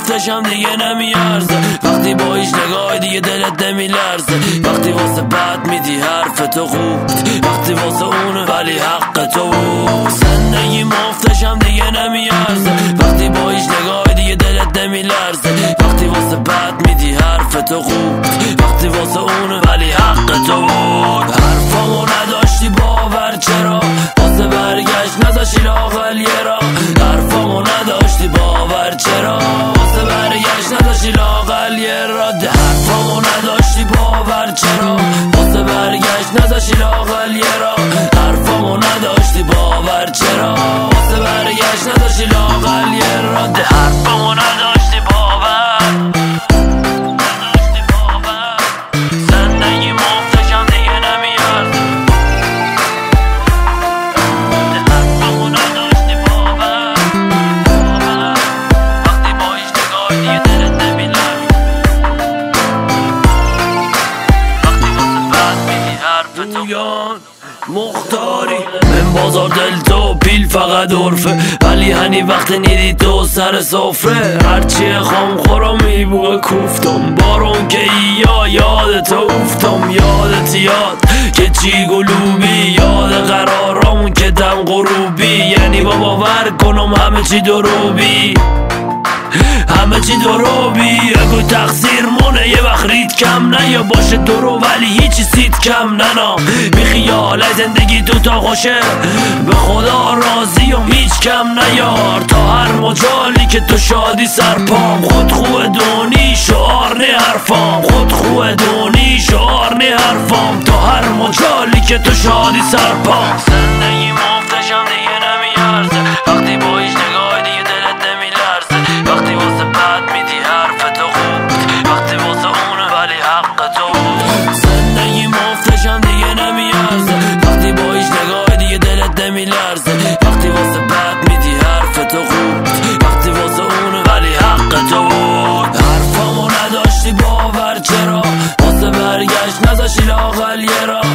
مفتشم دیگه نمیارزه، وقتی با هیچ نگاهی دیگه دلت نمیلرزه، وقتی واسه بد میدی حرف تو خوب، وقتی واسه اونه ولی حق تو بود. زندگی مفتشم دیگه نمیارزه، وقتی با هیچ نگاهی دیگه دلت نمیلرزه، وقتی واسه بد میدی حرف تو خوب، وقتی واسه اونه ولی حق تو بود. حرفامو نداشتی باور چرا، واسه برگشت نذاشتی لااقل یه را. حرفامو نداشتی باور چرا، واسه برگشت نذاشتی لااقل یه را. حرفامو نداشتی باور چرا، واسه برگشت نذاشتی لااقل یه را. حرفامو نداشتی باور چرا، واسه برگشت نذاشتی لااقل یه را. حرفامو نداشتی باور، زندگی مفتشم دیگه نمیارزه، حرفامو نداشتی باور، وقتی با هیچ نگاهی دیگه دلت نمیلرزه، وقتی واسه بد میدی حرف تو مختاری. من بازار دل تو پیل فقط عرفه، ولی هنی وقت نیدی تو سر سفره. هرچی خام خورم میبوه کوفتم، بارون که یاد تو افتم. یادت یاد که چی گلوبی، یاد قرارم که دم غروبی. یعنی با باور کنم همه چی دروبی، همه چی دروبی. اگه تقصیر مونه یه وقت رید کم نه، یا باشه درو ولی هیچی سید کم ننا. بی خیال زندگی تو تا خوشه، به خدا راضی و هیچ کم نیار. تا هر مجالی که تو شادی سرپام، خود خوه دونی شعار نه حرفام، خود خوه دونی شعار نه حرفام. تا هر مجالی که تو شادی سرپام. زندگی مفتشم دیگه نمیارزه، وقتی با هیچ نگاهی دیگه دلت نمیلرزه، وقتی واسه بد میدی حرف تو خوب، وقتی واسه اونه ولی حق تو. زندگی مفتشم دیگه نمیارزه، وقتی با هیچ نگاهی دیگه دلت نمیلرزه، وقتی واسه بد میدی حرف تو خوب، وقتی واسه اونه ولی حق تو. حرفامو نداشتی باور چرا، واسه برگشت نذاشتی لااقل یه را.